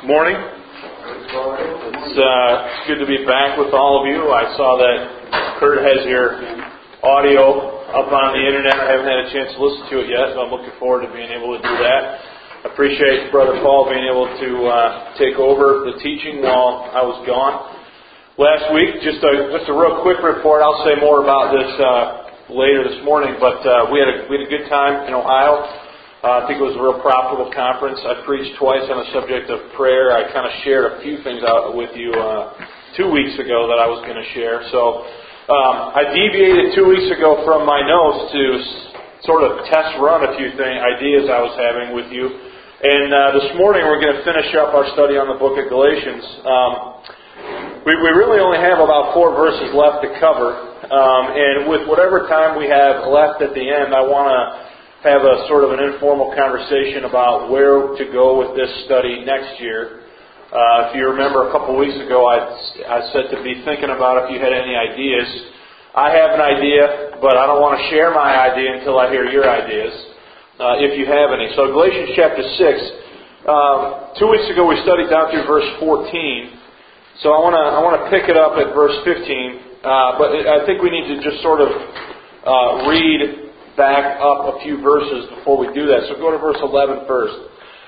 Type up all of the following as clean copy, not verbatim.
Morning. It's good to be back with all of you. I saw that Kurt has your audio up on the internet. I haven't had a chance to listen to it yet, so I'm looking forward to being able to do that. I appreciate Brother Paul being able to take over the teaching while I was gone. Last week, just a real quick report. I'll say more about this later this morning, but we had a good time in Ohio. I think it was a real profitable conference. I preached twice on the subject of prayer. I kind of shared a few things out with you 2 weeks ago that I was going to share. So I deviated 2 weeks ago from my notes to sort of test run a few ideas I was having with you. And this morning we're going to finish up our study on the book of Galatians. We really only have about 4 verses left to cover. And with whatever time we have left at the end, I want to have a sort of an informal conversation about where to go with this study next year. If you remember a couple weeks ago, I said to be thinking about if you had any ideas. I have an idea, but I don't want to share my idea until I hear your ideas, if you have any. So Galatians chapter 6. 2 weeks ago we studied down through verse 14. So I want to pick it up at verse 15. But I think we need to just sort of read back up a few verses before we do that. So go to verse 11 first.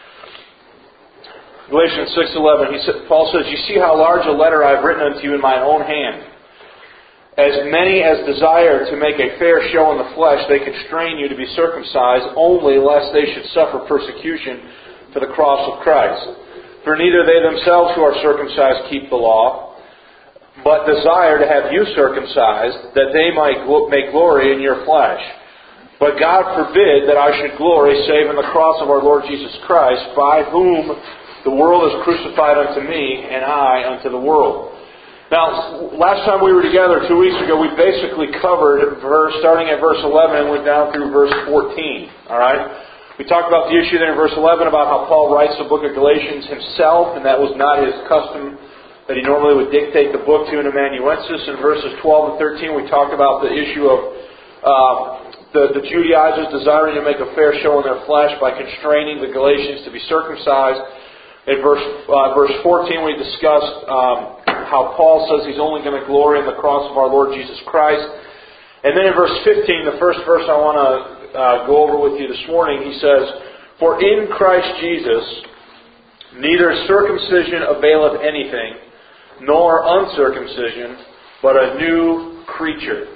Galatians 6:11. Paul says, "You see how large a letter I have written unto you in my own hand. As many as desire to make a fair show in the flesh, they constrain you to be circumcised, only lest they should suffer persecution for the cross of Christ. For neither they themselves who are circumcised keep the law, but desire to have you circumcised, that they might make glory in your flesh. But God forbid that I should glory save in the cross of our Lord Jesus Christ, by whom the world is crucified unto me, and I unto the world." Now, last time we were together 2 weeks ago, we basically covered starting at verse 11 and went down through verse 14. All right? We talked about the issue there in verse 11 about how Paul writes the book of Galatians himself, and that was not his custom that he normally would dictate the book to an amanuensis. In verses 12 and 13, we talked about the issue of the Judaizers desiring to make a fair show in their flesh by constraining the Galatians to be circumcised. In verse 14, we discussed how Paul says he's only going to glory in the cross of our Lord Jesus Christ. And then in verse 15, the first verse I want to go over with you this morning, he says, "For in Christ Jesus neither circumcision availeth anything, nor uncircumcision, but a new creature."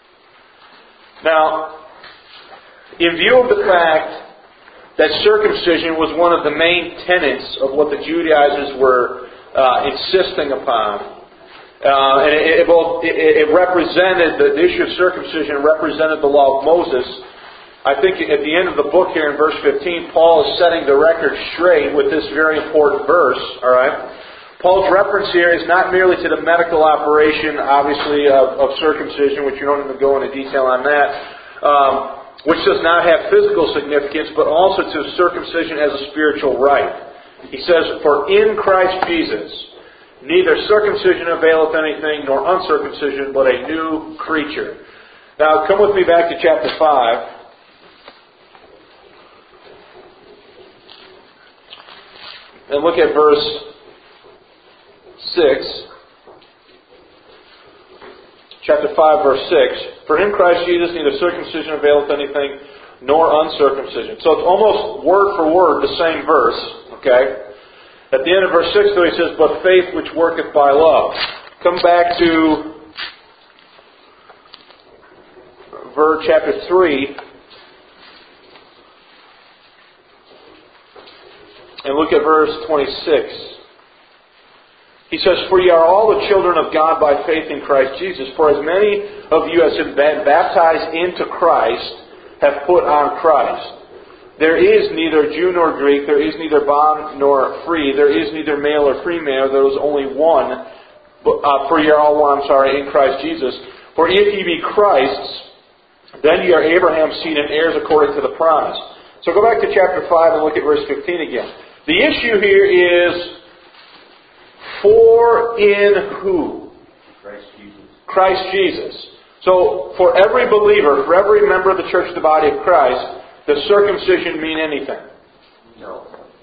Now, in view of the fact that circumcision was one of the main tenets of what the Judaizers were insisting upon, and it represented, the issue of circumcision represented the law of Moses, I think at the end of the book here in verse 15, Paul is setting the record straight with this very important verse. All right? Paul's reference here is not merely to the medical operation, obviously, of circumcision, which you don't even go into detail on that, which does not have physical significance, but also to circumcision as a spiritual rite. He says, "For in Christ Jesus, neither circumcision availeth anything, nor uncircumcision, but a new creature." Now, come with me back to chapter 5. And look at verse 6. Chapter 5, verse 6. "For in Christ Jesus neither circumcision availeth anything, nor uncircumcision." So it's almost word for word the same verse. Okay? At the end of verse 6, though, he says, "But faith which worketh by love." Come back to chapter 3. And look at verse 26. He says, "For ye are all the children of God by faith in Christ Jesus. For as many of you as have been baptized into Christ have put on Christ. There is neither Jew nor Greek, there is neither bond nor free, there is neither male or female, there is only one, for ye are all one, in Christ Jesus. For if ye be Christ's, then ye are Abraham's seed and heirs according to the promise." So go back to chapter 5 and look at verse 15 again. The issue here is, for in who? Christ Jesus. So, for every believer, for every member of the church, the body of Christ, does circumcision mean anything? No.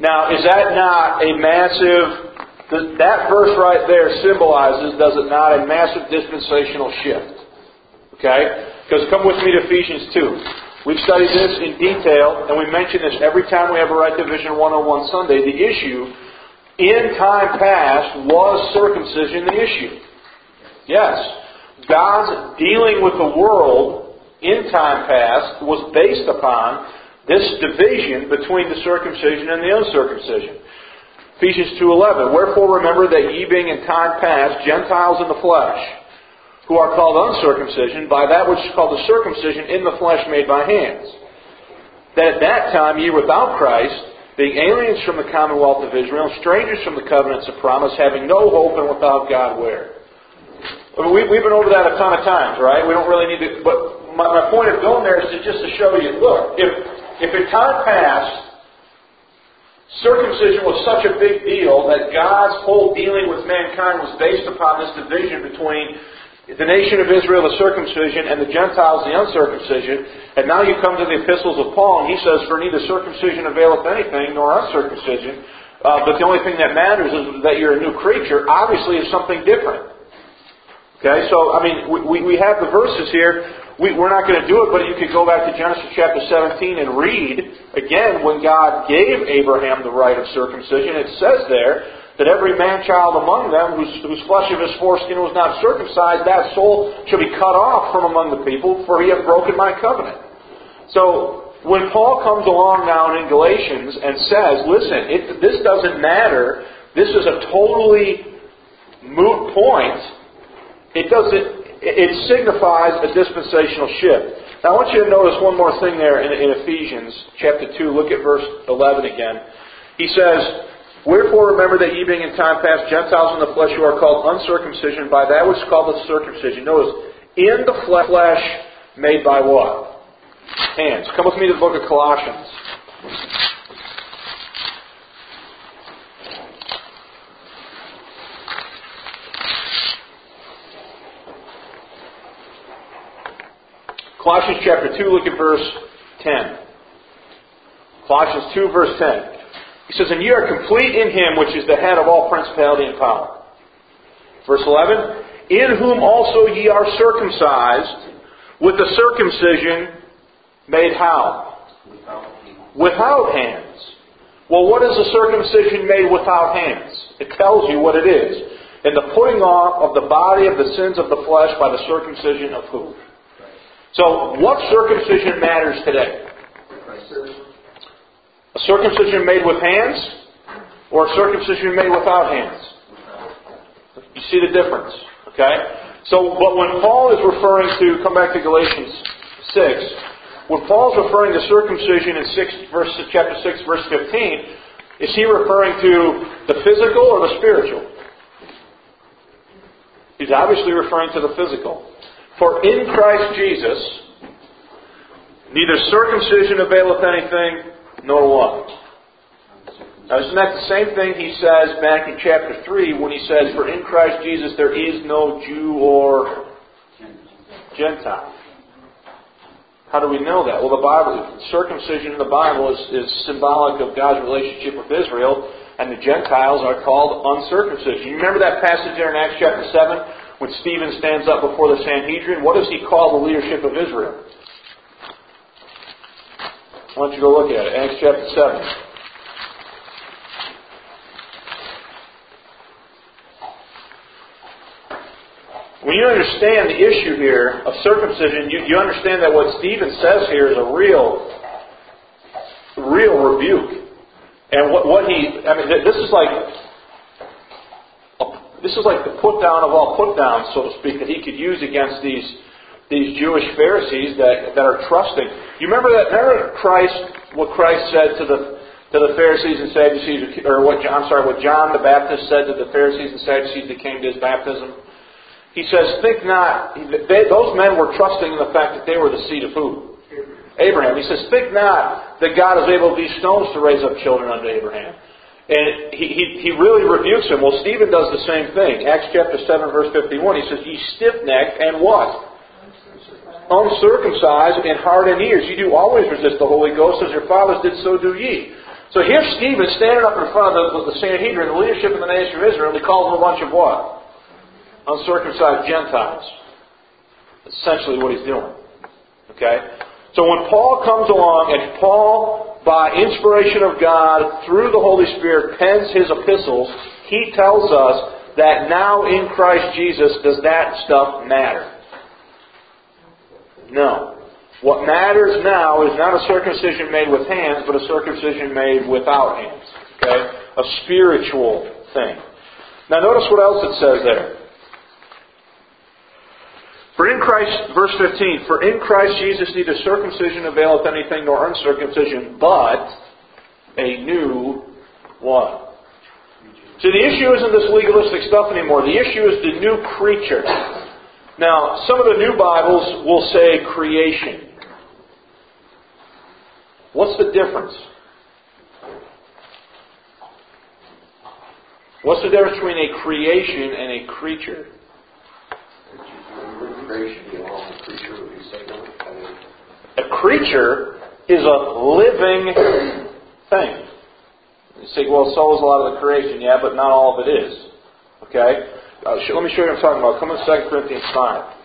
Now, is that not a massive, that verse right there symbolizes, does it not, a massive dispensational shift? Okay? Because come with me to Ephesians 2. We've studied this in detail, and we mention this every time we have a Right Division 101 Sunday. The issue, in time past, was circumcision the issue. Yes. God's dealing with the world in time past was based upon this division between the circumcision and the uncircumcision. Ephesians 2:11, wherefore remember that ye being in time past Gentiles in the flesh, who are called uncircumcision by that which is called the circumcision in the flesh made by hands. That at that time ye were without Christ, being aliens from the commonwealth of Israel, strangers from the covenants of promise, having no hope and without God where? We've been over that a ton of times, right? We don't really need to... But my point of going there is just to show you, look, if in time past, circumcision was such a big deal that God's whole dealing with mankind was based upon this division between the nation of Israel, the circumcision, and the Gentiles, the uncircumcision, and now you come to the epistles of Paul, and he says, for neither circumcision availeth anything, nor uncircumcision, but the only thing that matters is that you're a new creature, obviously is something different. Okay, so, I mean, we have the verses here. We're not going to do it, but you could go back to Genesis chapter 17 and read, again, when God gave Abraham the right of circumcision, it says there that every man-child among them whose flesh of his foreskin was not circumcised, that soul shall be cut off from among the people, for he hath broken my covenant. So, when Paul comes along now in Galatians and says, listen, this doesn't matter, this is a totally moot point, it signifies a dispensational shift. Now I want you to notice one more thing there in Ephesians chapter 2. Look at verse 11 again. He says, wherefore remember that ye being in time past Gentiles in the flesh, who are called uncircumcision by that which is called the circumcision. Notice, in the flesh made by what? Hands. Come with me to the book of Colossians. Colossians chapter 2, look at verse 10. Colossians 2, verse 10. He says, and ye are complete in Him, which is the head of all principality and power. Verse 11. In whom also ye are circumcised, with the circumcision made how? Without hands. Well, what is the circumcision made without hands? It tells you what it is. And the putting off of the body of the sins of the flesh by the circumcision of who? So, what circumcision matters today? A circumcision made with hands, or a circumcision made without hands? You see the difference, okay? So, but when Paul is referring to, come back to Galatians 6, when Paul's referring to circumcision in chapter 6, verse 15, is he referring to the physical or the spiritual? He's obviously referring to the physical. For in Christ Jesus, neither circumcision availeth anything, nor what? Now, isn't that the same thing he says back in chapter 3 when he says, for in Christ Jesus there is no Jew or Gentile? How do we know that? Well, the Bible, circumcision in the Bible is symbolic of God's relationship with Israel, and the Gentiles are called uncircumcision. You remember that passage there in Acts chapter 7? When Stephen stands up before the Sanhedrin, what does he call the leadership of Israel? Why don't you go look at it? Acts chapter 7. When you understand the issue here of circumcision, you understand that what Stephen says here is a real rebuke. And this is like the put down of all put downs, so to speak, that he could use against these Jewish Pharisees that are trusting. You remember what Christ said to the Pharisees and Sadducees, or what John the Baptist said to the Pharisees and Sadducees that came to his baptism? He says, think not, those men were trusting in the fact that they were the seed of who? Abraham. He says, think not that God is able of these stones to raise up children unto Abraham. And he really rebukes him. Well, Stephen does the same thing. Acts chapter 7, verse 51. He says, ye stiff-necked and what? Uncircumcised in heart and ears. You do always resist the Holy Ghost, as your fathers did, so do ye. So here's Stephen standing up in front of the Sanhedrin, the leadership of the nation of Israel, and he calls them a bunch of what? Uncircumcised Gentiles. That's essentially what he's doing. Okay? So when Paul comes along, and Paul, by inspiration of God, through the Holy Spirit, pens his epistles, he tells us that now in Christ Jesus, does that stuff matter? No. What matters now is not a circumcision made with hands, but a circumcision made without hands. Okay? A spiritual thing. Now notice what else it says there. For in Christ, verse 15, for in Christ Jesus neither circumcision availeth anything nor uncircumcision, but a new what? See, the issue isn't this legalistic stuff anymore. The issue is the new creature. Now, some of the new Bibles will say creation. What's the difference? What's the difference between a creation and a creature? A creature is a living thing. You say, well, so is a lot of the creation. Yeah, but not all of it is. Okay? Let me show you what I'm talking about. Come in 2 Corinthians 5.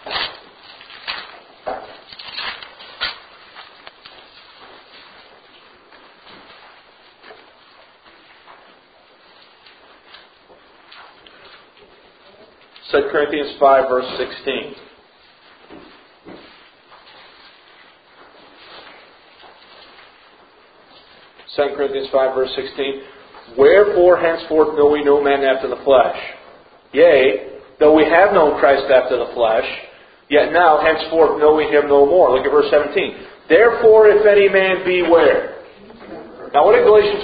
2 Corinthians 5, verse 16. Second Corinthians 5, verse 16. Wherefore henceforth know we no man after the flesh. Yea, though we have known Christ after the flesh, yet now henceforth know we him no more. Look at verse 17. Therefore, if any man be where? Now, what did Galatians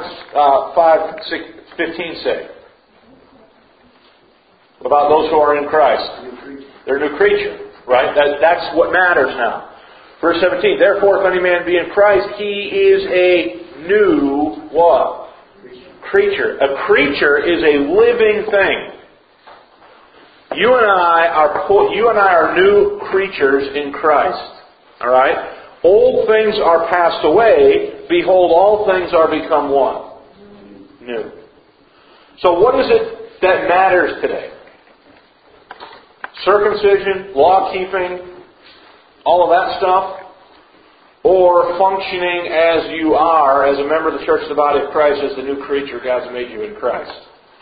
15 say? About those who are in Christ. They're a new creature. Right? That's what matters now. Verse 17. Therefore, if any man be in Christ, he is a new what? Creature. A creature is a living thing. You and I are new creatures in Christ. Alright? Old things are passed away. Behold, all things are become what? New. So what is it that matters today? Circumcision, law-keeping, all of that stuff? Or functioning as you are, as a member of the church of the body of Christ, as the new creature God's made you in Christ?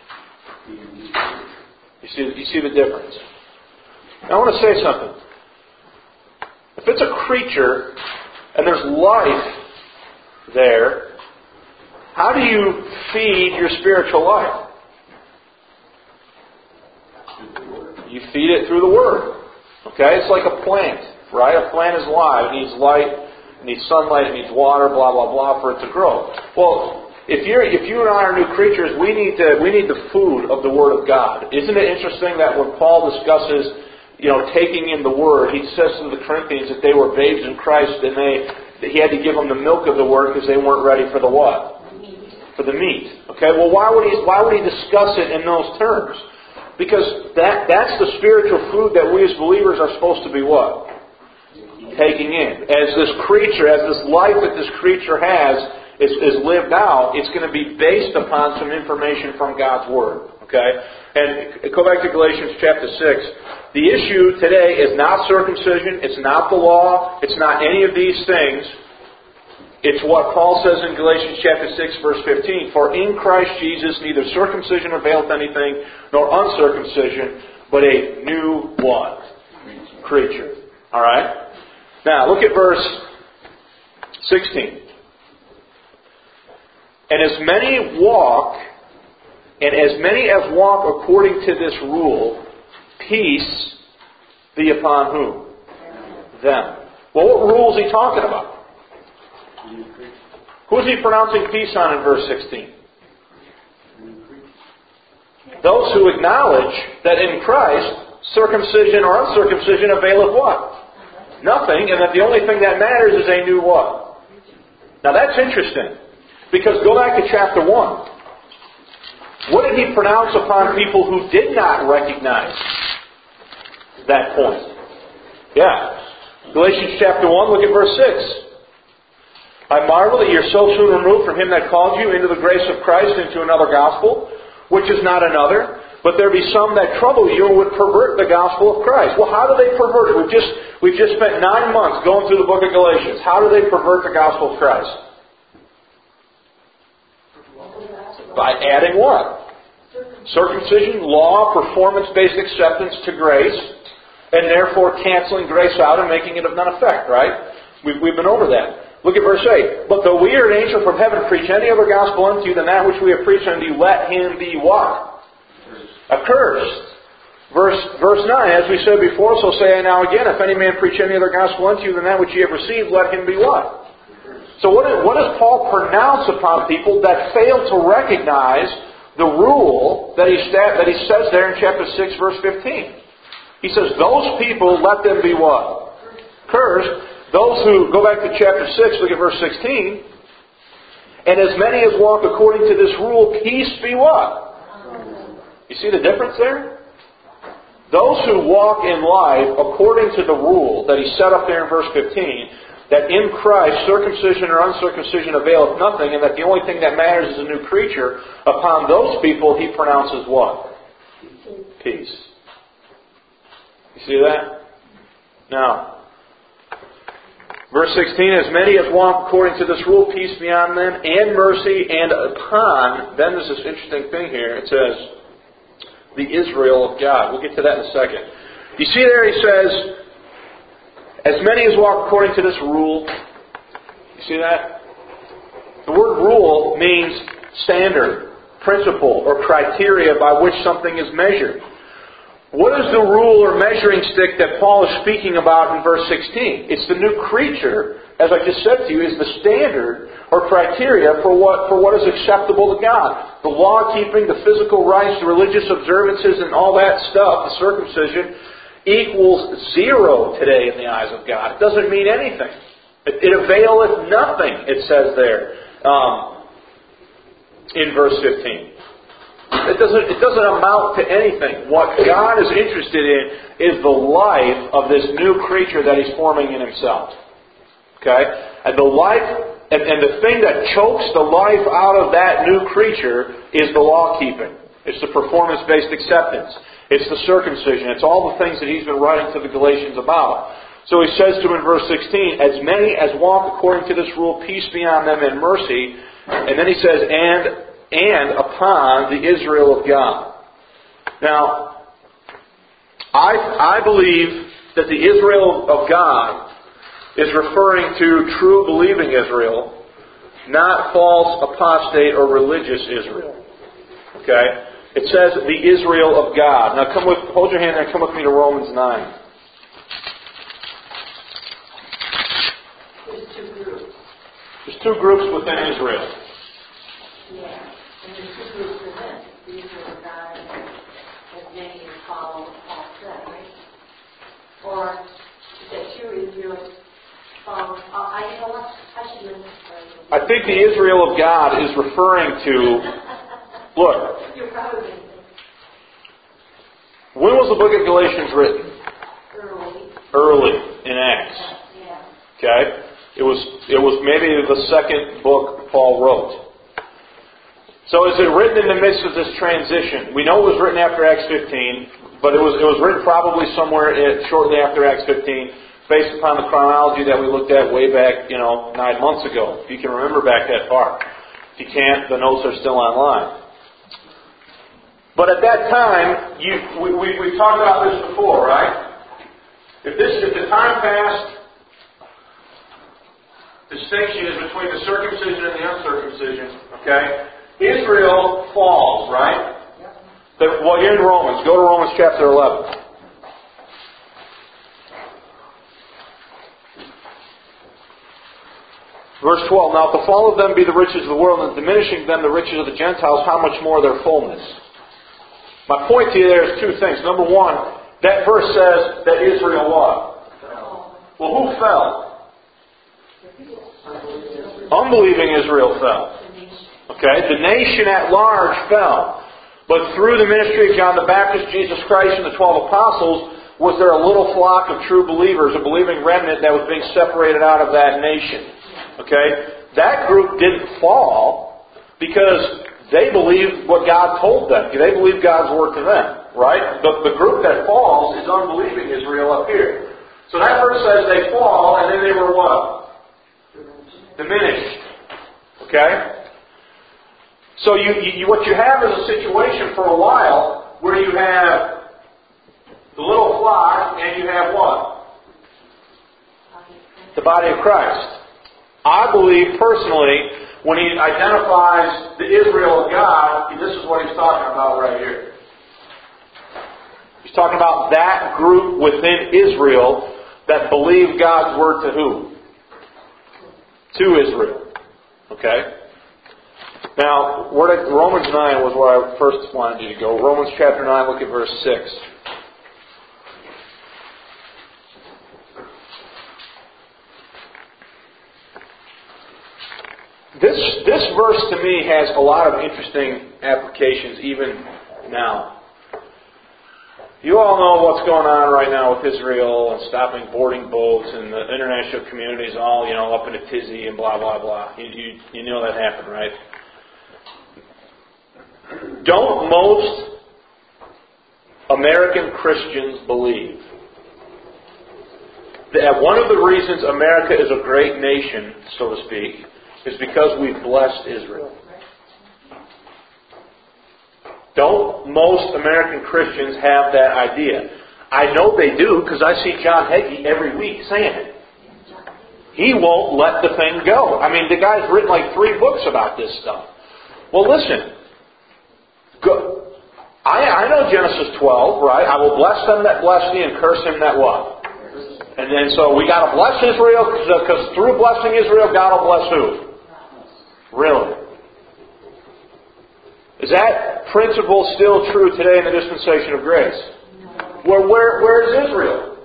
You see the difference? Now I want to say something. If it's a creature and there's life there, how do you feed your spiritual life? You feed it through the Word. Okay? It's like a plant, right? A plant is alive. It needs light, it needs sunlight, it needs water, blah, blah, blah, for it to grow. Well, if you and I are new creatures, we need the food of the Word of God. Isn't it interesting that when Paul discusses, taking in the Word, he says to the Corinthians that they were babes in Christ and he had to give them the milk of the Word because they weren't ready for the what? For the meat. Okay, well why would he discuss it in those terms? Because that's the spiritual food that we as believers are supposed to be what? Taking in. As this creature, as this life that this creature has is lived out, it's going to be based upon some information from God's Word. Okay? And go back to Galatians chapter 6. The issue today is not circumcision, it's not the law, it's not any of these things. It's what Paul says in Galatians chapter 6, verse 15. For in Christ Jesus neither circumcision availeth anything, nor uncircumcision, but a new what? Creature. Alright? Now, look at verse 16. And as many as walk according to this rule, peace be upon whom? Them. Well, what rule is he talking about? Who is he pronouncing peace on in verse 16? Those who acknowledge that in Christ, circumcision or uncircumcision availeth what? Nothing, and that the only thing that matters is a new what? Now that's interesting. Because go back to chapter 1. What did he pronounce upon people who did not recognize that point? Yeah. Galatians chapter 1, look at verse 6. I marvel that you're so soon removed from Him that called you into the grace of Christ into another gospel, which is not another. But there be some that trouble you and would pervert the gospel of Christ. Well, how do they pervert it? We've just spent 9 months going through the book of Galatians. How do they pervert the gospel of Christ? By adding what? Circumcision, law, performance-based acceptance to grace, and therefore canceling grace out and making it of none effect, right? We've been over that. Look at verse 8. But though we or an angel from heaven preach any other gospel unto you than that which we have preached unto you, let him be what? Accursed. Verse 9, as we said before, so say I now again, if any man preach any other gospel unto you than that which ye have received, let him be what? So what does Paul pronounce upon people that fail to recognize the rule that he says there in chapter 6, verse 15? He says, those people, let them be what? Cursed. Those who, go back to chapter 6, look at verse 16. And as many as walk according to this rule, peace be what? You see the difference there? Those who walk in life according to the rule that he set up there in verse 15, that in Christ circumcision or uncircumcision availeth nothing, and that the only thing that matters is a new creature, upon those people he pronounces what? Peace. You see that? Now, verse 16, as many as walk according to this rule, peace be on them, and mercy, and upon, then there's this interesting thing here. It says, the Israel of God. We'll get to that in a second. You see there he says, as many as walk according to this rule. You see that? The word rule means standard, principle, or criteria by which something is measured. What is the rule or measuring stick that Paul is speaking about in verse 16? It's the new creature, as I just said to you, is the standard or criteria for what is acceptable to God. The law-keeping, the physical rites, the religious observances, and all that stuff, the circumcision, equals zero today in the eyes of God. It doesn't mean anything. It availeth nothing, it says there in verse 15. It doesn't amount to anything. What God is interested in is the life of this new creature that He's forming in Himself. Okay? And the life, and the thing that chokes the life out of that new creature is the law-keeping. It's the performance-based acceptance. It's the circumcision. It's all the things that he's been writing to the Galatians about. So he says to them in verse 16, as many as walk according to this rule, peace be on them and mercy. And then he says, and upon the Israel of God. Now, I believe that the Israel of God is referring to true believing Israel, not false, apostate, or religious Israel. Okay? It says the Israel of God. Now hold your hand there and come with me to Romans 9. There's two groups. There's two groups within Israel. Yeah. And there's two groups within the Israel of God, as many as follow what Paul said, right? Or is that true Israel follow? You know what? I should listen to I think the Israel of God is referring to. Look. You're probably When was the book of Galatians written? Early in Acts. Yeah. Okay? It was maybe the second book Paul wrote. So is it written in the midst of this transition? We know it was written after Acts 15, but it was written probably somewhere shortly after Acts 15, based upon the chronology that we looked at way back, 9 months ago. If you can remember back that far. If you can't, the notes are still online. But at that time, we've talked about this before, right? If the time passed, distinction is between the circumcision and the uncircumcision, okay? Israel falls, right? Well, you're in Romans. Go to Romans chapter 11. Verse 12, now if the fall of them be the riches of the world, and diminishing them the riches of the Gentiles, how much more their fullness? My point to you there is two things. Number one, that verse says that Israel what? Well, who fell? Unbelieving Israel fell. Okay? The nation at large fell. But through the ministry of John the Baptist, Jesus Christ, and the 12 apostles, was there a little flock of true believers, a believing remnant that was being separated out of that nation. Okay? that group didn't fall because they believed what God told them. They believed God's word to them, right? The group that falls is unbelieving Israel up here. So that verse says they fall, and then they were what? Diminished. Okay? So what you have is a situation for a while where you have the little flock and you have what? The body of Christ. I believe personally, when he identifies the Israel of God, this is what he's talking about right here. He's talking about that group within Israel that believed God's word to who? To Israel. Okay? Now, Romans 9 was where I first wanted you to go. Romans chapter 9, look at verse 6. This verse to me has a lot of interesting applications even now. You all know what's going on right now with Israel and stopping boarding boats, and the international community is all, up in a tizzy and blah, blah, blah. You know that happened, right? Don't most American Christians believe that one of the reasons America is a great nation, so to speak, is because we've blessed Israel? Don't most American Christians have that idea? I know they do because I see John Hagee every week saying it. He won't let the thing go. I mean, the guy's written like 3 books about this stuff. Well, listen. I know Genesis 12, right? I will bless them that bless thee and curse him that what? And then so we got to bless Israel because through blessing Israel, God will bless who? Really? Is that principle still true today in the dispensation of grace? Where is Israel?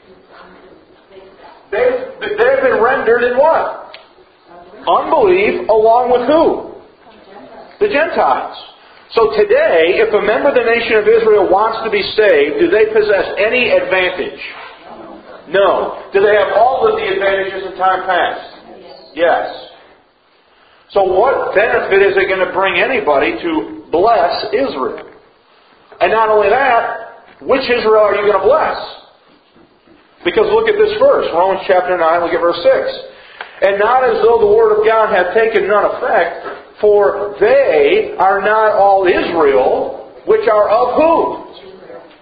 They've been rendered in what? Unbelief along with who? The Gentiles. So today, if a member of the nation of Israel wants to be saved, do they possess any advantage? No. Do they have all of the advantages in time past? Yes. So what benefit is it going to bring anybody to bless Israel? And not only that, which Israel are you going to bless? Because look at this verse, Romans chapter 9, look at verse 6. And not as though the word of God hath taken none effect, for they are not all Israel, which are of who?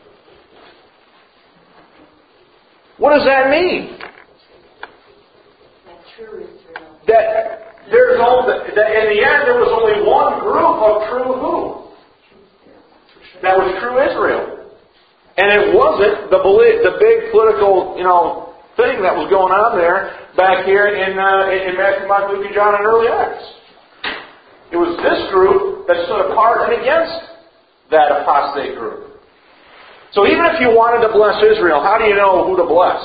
What does that mean? That there's that in the end there was only one group of true who? That was true Israel. And it wasn't the big political, thing that was going on there back here in Matthew, Mark, Luke, and John, and early Acts. It was this group that stood apart and against that apostate group. So even if you wanted to bless Israel, how do you know who to bless?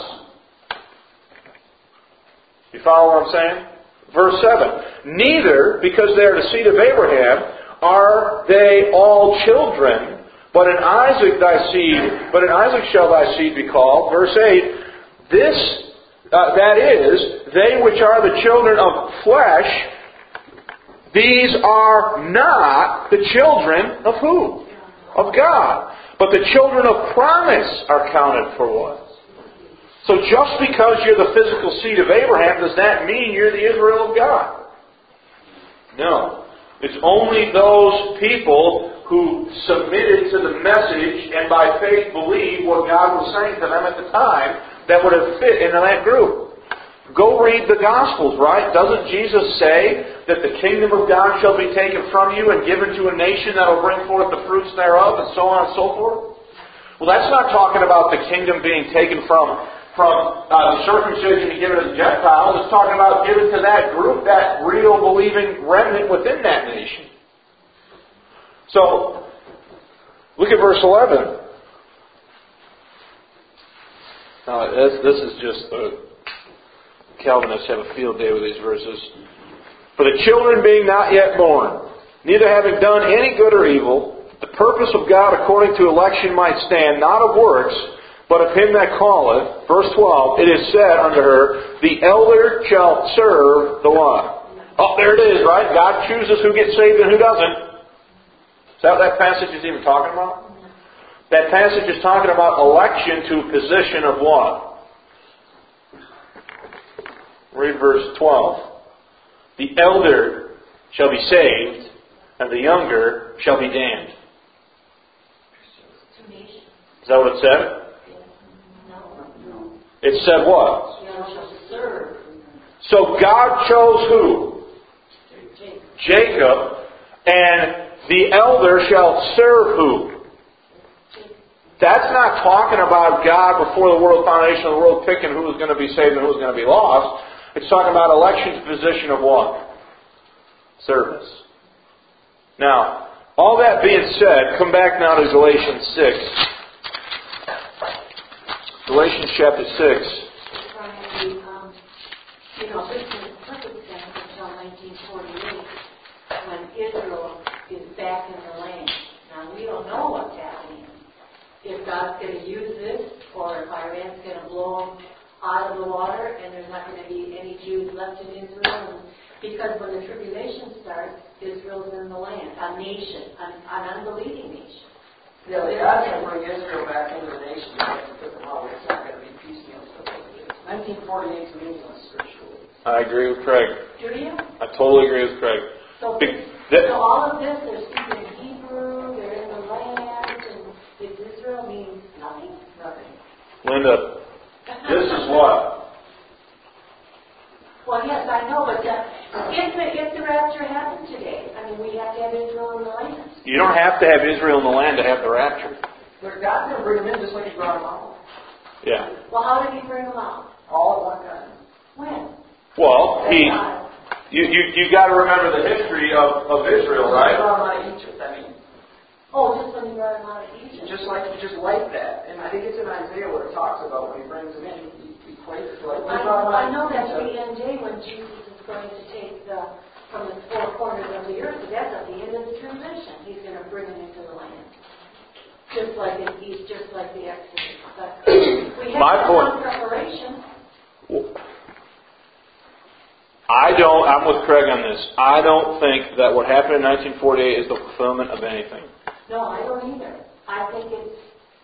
You follow what I'm saying? Verse 7. Neither, because they are the seed of Abraham, are they all children, but in Isaac shall thy seed be called. Verse 8. That is, they which are the children of flesh, these are not the children of who? Of God. But the children of promise are counted for what? So just because you're the physical seed of Abraham, does that mean you're the Israel of God? No. It's only those people who submitted to the message and by faith believed what God was saying to them at the time that would have fit into that group. Go read the Gospels, right? Doesn't Jesus say that the kingdom of God shall be taken from you and given to a nation that will bring forth the fruits thereof, and so on and so forth? Well, that's not talking about the kingdom being taken from the circumcision and given to the Gentiles. It's talking about given to that group, that real believing remnant within that nation. So, look at verse 11. Now, this is just Calvinists have a field day with these verses. For the children being not yet born, neither having done any good or evil, the purpose of God according to election might stand, not of works, but of him that calleth. Verse 12, it is said unto her, the elder shall serve the what? Oh, there it is, right? God chooses who gets saved and who doesn't. Is that what that passage is even talking about? That passage is talking about election to a position of what? Read verse 12. The elder shall be saved, and the younger shall be damned. Is that what it said? No. It said what? Serve. So God chose who? Jacob. And the elder shall serve who? That's not talking about God before the world foundation of the world picking who was going to be saved and who was going to be lost. It's talking about election to position of what? Service. Now, all that being said, come back now to Galatians 6. Galatians chapter 6. This is perfect sense until 1948 when Israel is back in the land. Now, we don't know what's happening. If God's going to use this, or if Iran's going to blow them out of the water, and there's not going to be any Jews left in Israel. Because when the tribulation starts, Israel's in the land, a nation, an unbelieving nation. Yeah, but God's going to bring Israel back into the nation. You have to put them out. It's not going to be piecemeal stuff like this. 1948 is meaningless scripturally. I agree with Craig. Do you? I totally agree with Craig. So all of this, they're speaking Hebrew, they're in the land, and does Israel mean nothing? Nothing. Linda, this is what? Well, yes, I know, but if the rapture happened today, I mean, we have to have Israel in the land. You don't have to have Israel in the land to have the rapture. But God's going to bring them in just like He brought them out. Yeah. Well, how did He bring them out? All at one time. When? Well, you got to remember the history of Israel, right? He brought them out of Egypt, I mean. Oh, just when He brought them out of Egypt. Just like that. And I think it's in Isaiah where it talks about when He brings them in. He equates it to like, I know that's the end day when Jesus is going to take from the four corners of the earth, but that's at the end of the tribulation. He's going to bring them into the land. Just like the Exodus. But we have some preparation. I'm with Craig on this. I don't think that what happened in 1948 is the fulfillment of anything. No, I don't either. I think it's...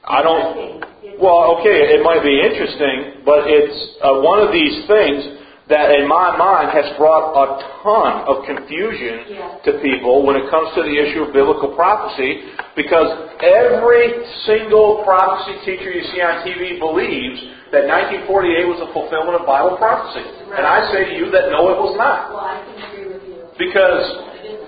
Well, okay, it might be interesting, but it's one of these things that in my mind has brought a ton of confusion to people when it comes to the issue of biblical prophecy, because every single prophecy teacher you see on TV believes that 1948 was a fulfillment of Bible prophecy. Right. And I say to you that no, it was not. Well, I can agree with you. Because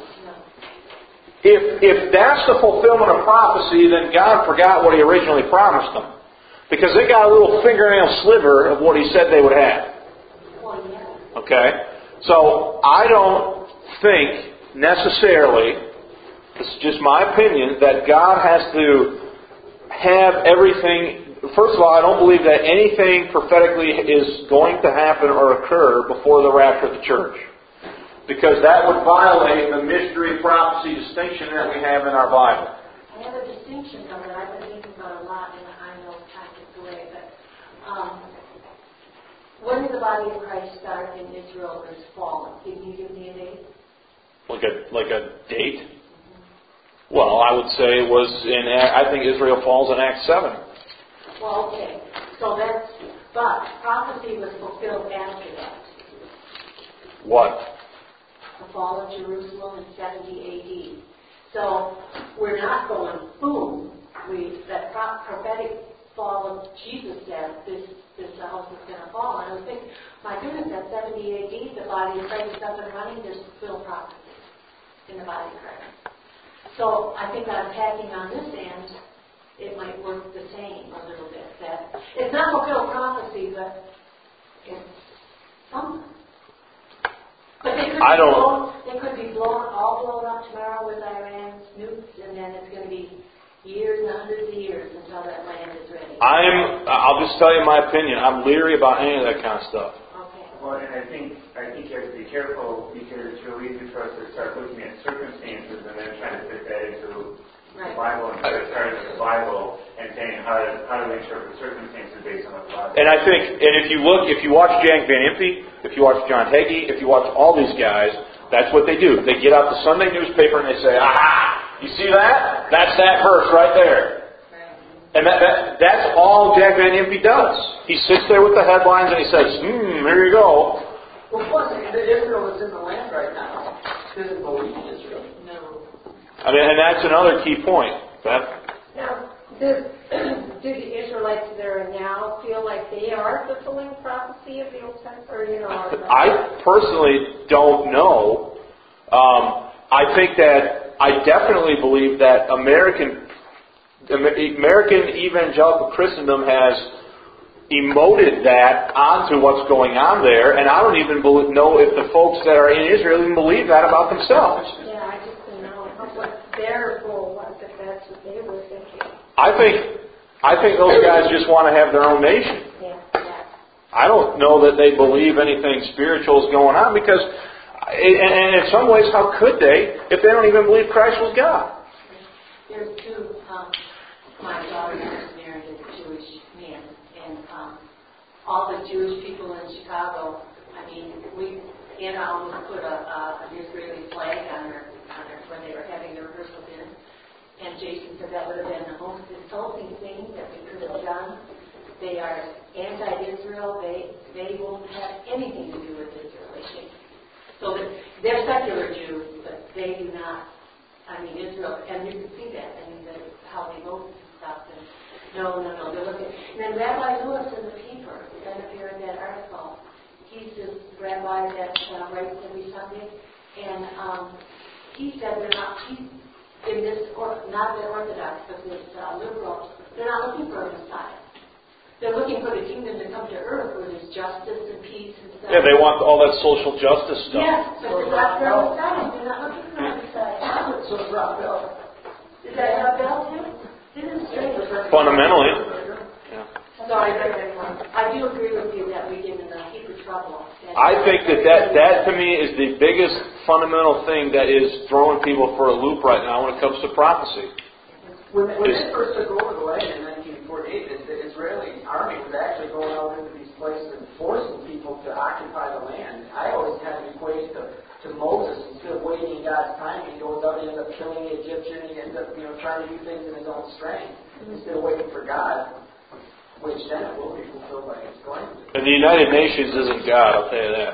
if that's the fulfillment of prophecy, then God forgot what He originally promised them. Because they got a little fingernail sliver of what He said they would have. Okay? So, I don't think necessarily, this is just my opinion, that God has to have everything. First of all, I don't believe that anything prophetically is going to happen or occur before the rapture of the church. Because that would violate the mystery prophecy distinction that we have in our Bible. I have a distinction though that I've been thinking about a lot, and I know time gets away, but when did the body of Christ start in Israel was fallen? Can you give me a date? Like a date? Mm-hmm. Well, I would say it was I think Israel falls in Acts 7. Well, okay. But prophecy was fulfilled after that. What? The fall of Jerusalem in 70 A.D. So we're not going, boom. That prophetic fall of Jesus said, this house is going to fall. And I was thinking, my goodness, at 70 A.D., the body of Christ is up and running. There's fulfilled prophecy in the body of Christ. So I think unpacking on this end, it might work the same a little bit. That it's not fulfilled prophecy, but it's something. But they could be blown up tomorrow with Iran's nukes, and then it's going to be years and hundreds of years until that land is ready. I'll just tell you my opinion. I'm leery about any of that kind of stuff. Okay. Well, and I think you have to be careful because it's real easy for us to start looking at circumstances and then trying to fit that into the Bible and starting with the Bible and saying how do we interpret circumstances based on what the Bible. And I think, and if you watch Jack Van Impe, if you watch John Hagee, if you watch all these guys, That's what they do. They get out the Sunday newspaper and they say, "Aha! You see that? That's that verse right there." And that's all Jack Van Impe does. He sits there with the headlines and he says, here you go. Well, plus, Israel is in the land right now. Doesn't believe in Israel. No. I mean, and that's another key point. Beth? Now, do the Israelites there now feel like they are fulfilling prophecy of the Old Testament? Or, I personally don't know. I think that I definitely believe that American evangelical Christendom has emoted that onto what's going on there, and I don't even know if the folks that are in Israel even believe that about themselves. Yeah, I just don't know what their goal was, if that's what they were thinking. I think those guys just want to have their own nation. Yeah. I don't know that they believe anything spiritual is going on because, and in some ways, how could they if they don't even believe Christ was God? There's two, my daughter was married a Jewish man, and all the Jewish people in Chicago, I mean, Anna almost put an Israeli flag on her when they were having their rehearsal dinner. And Jason said that would have been the most insulting thing that we could have done. They are anti-Israel. They won't have anything to do with Israel. So they're secular Jews, but they do not. I mean, Israel, and you can see that. I mean, how they vote and stuff. And no. They're looking. And then Rabbi Lewis in the paper. I don't know if you read that article. He's this rabbi that writes every Sunday, and he said they're not. In this, not the Orthodox, but this liberal, they're not looking for a Messiah. They're looking for the kingdom to come to earth where there's justice and peace and stuff. Yeah, they want all that social justice stuff. Yes, but they're not for a Messiah. They're not looking for a Messiah. So it's Rob Bell. Is that Rob Bell too? This is strange. Fundamentally. Yeah. So I do agree with you that we get in a heap of trouble. I think that to me is the biggest fundamental thing that is throwing people for a loop right now when it comes to prophecy. When they first took over the land in 1948, the Israeli army was actually going out into these places and forcing people to occupy the land. I always had to equate to Moses. Instead of waiting in God's time, he goes out and ends up killing the Egyptian. He ends up trying to do things in his own strength instead of waiting for God. Which then it will be fulfilled like it's going to. And the United Nations isn't God, I'll tell you that.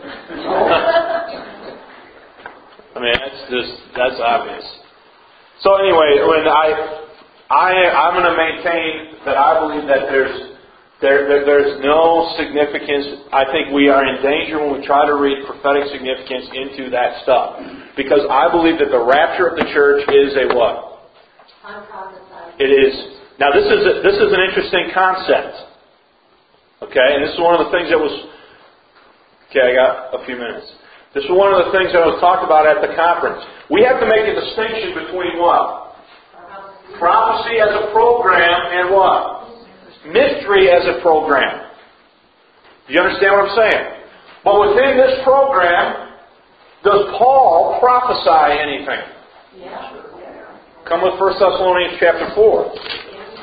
I mean, that's obvious. So anyway, when I'm going to maintain that I believe that there's no significance. I think we are in danger when we try to read prophetic significance into that stuff, because I believe that the rapture of the church is a what? Unprophesied. It is. Now this is an interesting concept. Okay, and this is one of the things that was. Okay, I got a few minutes. This was one of the things that was talked about at the conference. We have to make a distinction between what? Prophecy as a program and what? Mystery as a program. Do you understand what I'm saying? But within this program, does Paul prophesy anything? Yeah. Come with 1 Thessalonians chapter 4.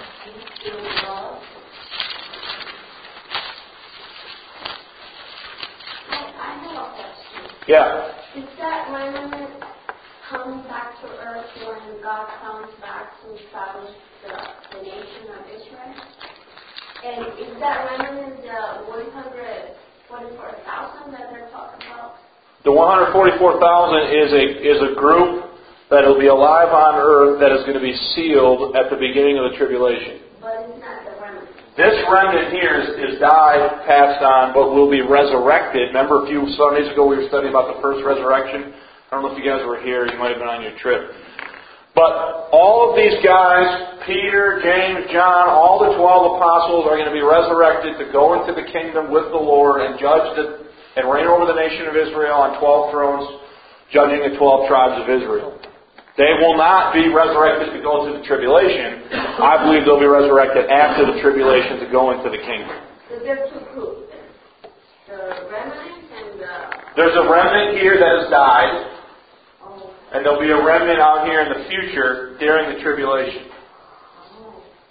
Yeah. Is that remnant coming back to earth when God comes back to establish the nation of Israel? And is that remnant the 144,000 that they're talking about? The 144,000 is a group that will be alive on earth that is going to be sealed at the beginning of the tribulation. But it's not the remnant. This remnant here is died, passed on, but will be resurrected. Remember a few Sundays ago we were studying about the first resurrection? I don't know if you guys were here. You might have been on your trip. But all of these guys, Peter, James, John, all the 12 apostles are going to be resurrected to go into the kingdom with the Lord and judge and reign over the nation of Israel on 12 thrones, judging the 12 tribes of Israel. They will not be resurrected to go into the tribulation. I believe they'll be resurrected after the tribulation to go into the kingdom. So there's two groups. The remnant and the... There's a remnant here that has died. And there'll be a remnant out here in the future during the tribulation. That will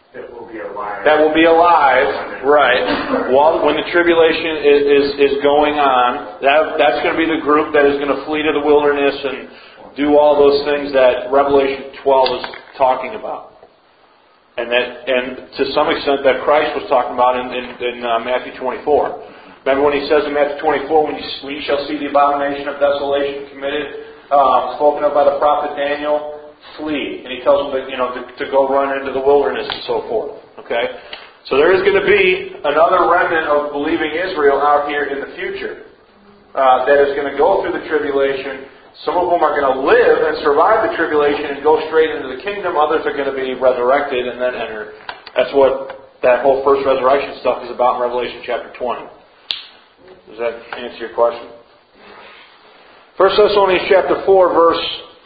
be alive. That will be alive, right? Well, when the tribulation is going on, that's going to be the group that is going to flee to the wilderness and do all those things that Revelation 12 is talking about. And to some extent that Christ was talking about in Matthew 24. Remember when he says in Matthew 24, when you shall see the abomination of desolation committed, spoken of by the prophet Daniel, flee. And he tells them to go run into the wilderness and so forth. Okay? So there is going to be another remnant of believing Israel out here in the future that is going to go through the tribulation. Some of them are going to live and survive the tribulation and go straight into the kingdom. Others are going to be resurrected and then enter. That's what that whole first resurrection stuff is about in Revelation chapter 20. Does that answer your question? 1 Thessalonians chapter 4, verse...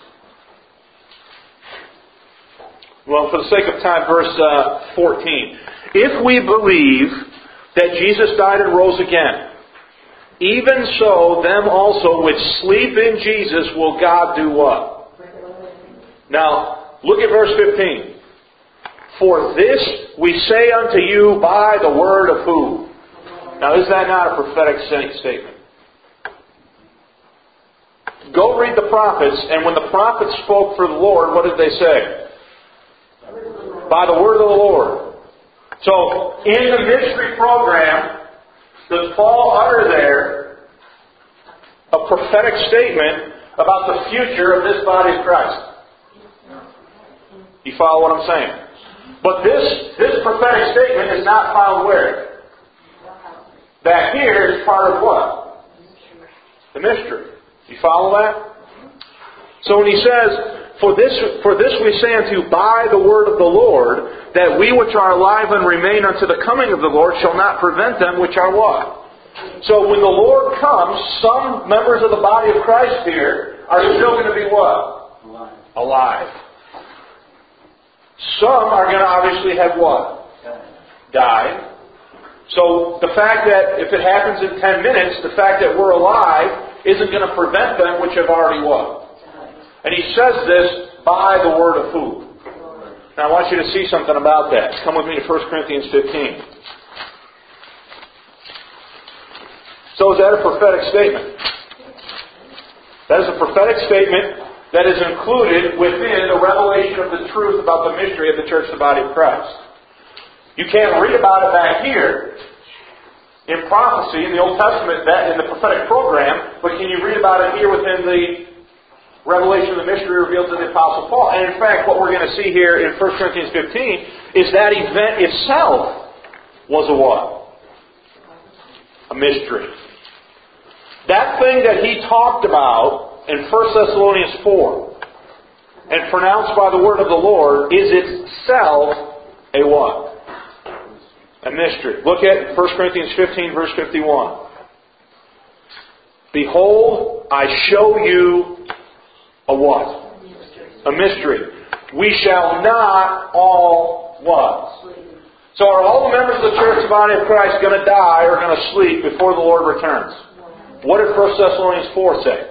Well, for the sake of time, verse 14. If we believe that Jesus died and rose again, even so, them also which sleep in Jesus will God do what? Now, look at verse 15. For this we say unto you by the word of who? Now, is that not a prophetic statement? Go read the prophets, and when the prophets spoke for the Lord, what did they say? By the word of the Lord. So, in the mystery program, does Paul utter there a prophetic statement about the future of this body of Christ? You follow what I'm saying? But this prophetic statement is not found where? Back here is part of what? The mystery. You follow that? So when he says, For this we say unto you by the word of the Lord, that we which are alive and remain unto the coming of the Lord shall not prevent them which are what? So when the Lord comes, some members of the body of Christ here are still going to be what? Alive. Some are going to obviously have what? Died. So the fact that if it happens in 10 minutes, the fact that we're alive isn't going to prevent them which have already what? And he says this by the word of who? Now I want you to see something about that. Come with me to 1 Corinthians 15. So is that a prophetic statement? That is a prophetic statement that is included within the revelation of the truth about the mystery of the church, the body of Christ. You can't read about it back here in prophecy, in the Old Testament, in the prophetic program, but can you read about it here within the revelation of the mystery revealed to the Apostle Paul? And in fact, what we're going to see here in 1 Corinthians 15 is that event itself was a what? A mystery. That thing that he talked about in 1 Thessalonians 4 and pronounced by the word of the Lord is itself a what? A mystery. Look at 1 Corinthians 15 verse 51. Behold, I show you a what? A mystery. We shall not all what? So are all the members of the church, the body of Christ, going to die or going to sleep before the Lord returns? What did 1 Thessalonians 4 say?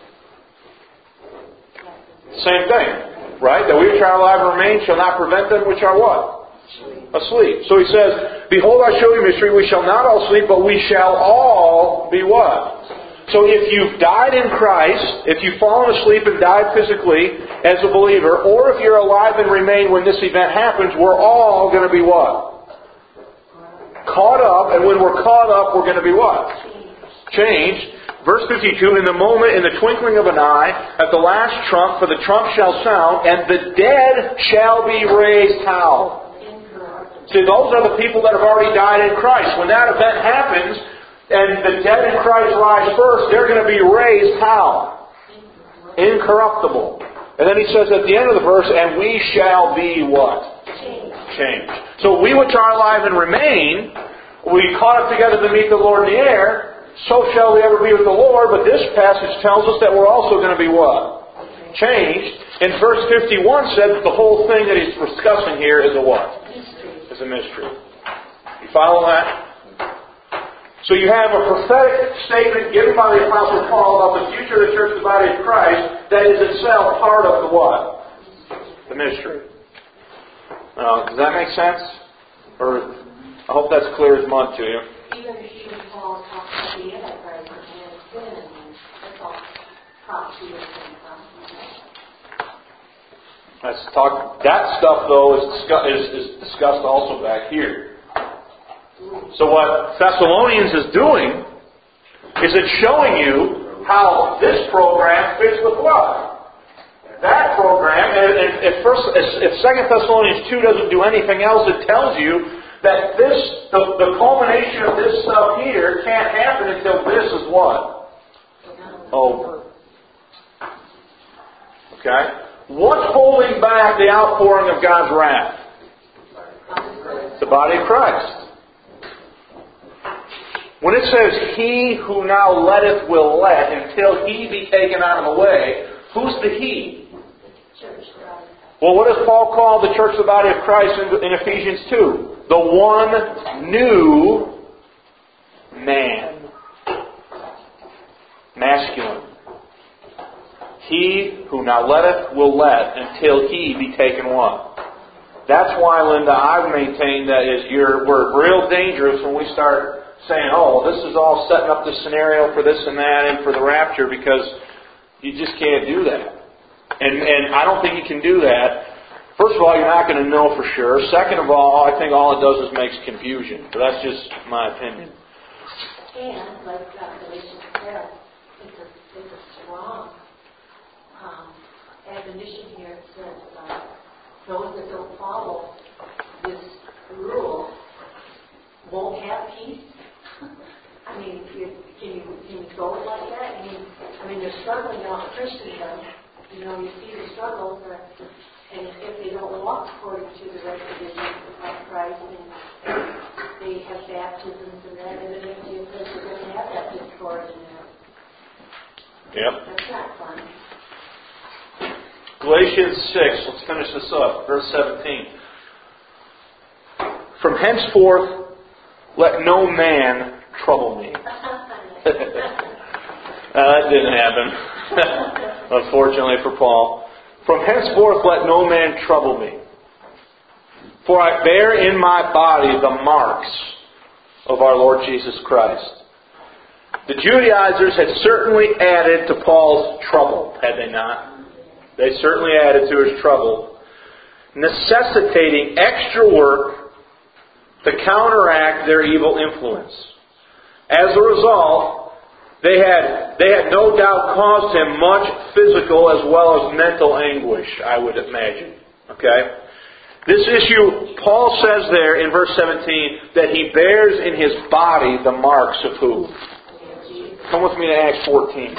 Same thing, right? That we which are alive and remain shall not prevent them which are what? Asleep. So he says, Behold, I show you a mystery. We shall not all sleep, but we shall all be what? So if you've died in Christ, if you've fallen asleep and died physically as a believer, or if you're alive and remain when this event happens, we're all going to be what? Caught up, and when we're caught up, we're going to be what? Changed. Verse 52, in the moment, in the twinkling of an eye, at the last trump, for the trump shall sound, and the dead shall be raised how? See, those are the people that have already died in Christ. When that event happens, and the dead in Christ rise first, they're going to be raised how? Incorruptible. And then he says at the end of the verse, and we shall be what? Changed. So we which are alive and remain, we caught up together to meet the Lord in the air, so shall we ever be with the Lord. But this passage tells us that we're also going to be what? Changed. And verse 51 said that the whole thing that he's discussing here is a what? Is a mystery. You follow that? So you have a prophetic statement given by the Apostle Paul about the future of the church, the body of Christ, that is itself part of the what? The mystery. Does that make sense? earth. I hope that's clear as mud to you. Even Paul talks about the Antichrist and sin, and that's all prophecy is from. That stuff, though, is discussed also back here. So what Thessalonians is doing is it's showing you how this program fits with what? That program, if 2 Thessalonians 2 doesn't do anything else, it tells you that the culmination of this stuff here can't happen until this is what? Over. Okay? What's holding back the outpouring of God's wrath? The body of Christ. When it says, He who now letteth will let until He be taken out of the way, who's the He? Well, what does Paul call the church, the body of Christ, in Ephesians 2? The one new man. Masculine. He who now letteth will let until He be taken what? That's why, Linda, I've maintained that we're real dangerous when we start saying, oh, this is all setting up the scenario for this and that and for the rapture, because you just can't do that. And I don't think you can do that. First of all, you're not going to know for sure. Second of all, I think all it does is makes confusion. But that's just my opinion. And, like Galatians said, it's a strong admonition here. It says those that don't follow this rule won't have peace. I mean, can you go like that? I mean, they're struggling out in Christendom. You know, you see the struggles, and if they don't walk according to the right traditions of Christ, and they have baptisms and that, and then if you think they're going to have that discord in there. Yep. That's not fun. Galatians 6, let's finish this up, verse 17. From henceforth, let no man trouble me. That didn't happen, unfortunately for Paul. From henceforth, let no man trouble me. For I bear in my body the marks of our Lord Jesus Christ. The Judaizers had certainly added to Paul's trouble, had they not? They certainly added to his trouble, necessitating extra work to counteract their evil influence. As a result, they had no doubt caused him much physical as well as mental anguish, I would imagine. Okay? This issue, Paul says there in verse 17, that he bears in his body the marks of who? Come with me to Acts 14.